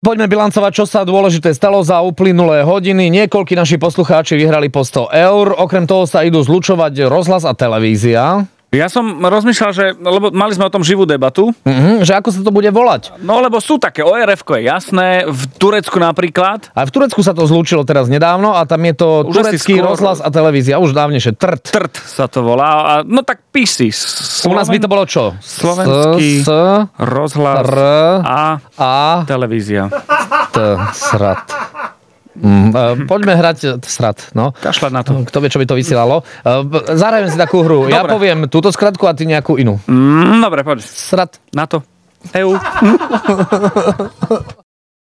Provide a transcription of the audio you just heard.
Poďme bilancovať, čo sa dôležité stalo za uplynulé hodiny. Niekoľkí naši poslucháči vyhrali po 100 eur. Okrem toho sa idú zlučovať rozhlas a televízia. Ja som rozmýšľal, že, lebo mali sme o tom živú debatu. Že ako sa to bude volať? No, lebo sú také, ORF-ko je jasné, v Turecku napríklad. A v Turecku sa to zlúčilo teraz nedávno a tam je to Už turecký skôr... rozhlas a televízia, už dávnejšie, TRT. TRT sa to volá. A, no tak písi. U nás by to bolo čo? Slovenský rozhlas a televízia. Srat. Poďme hrať srat, no. Kašľať na to. Kto vie, čo by to vysielalo. Zahrajeme si takú hru. Dobre. Ja poviem túto skratku a ty nejakú inú. Dobre, poď. Srat. Na to. EU.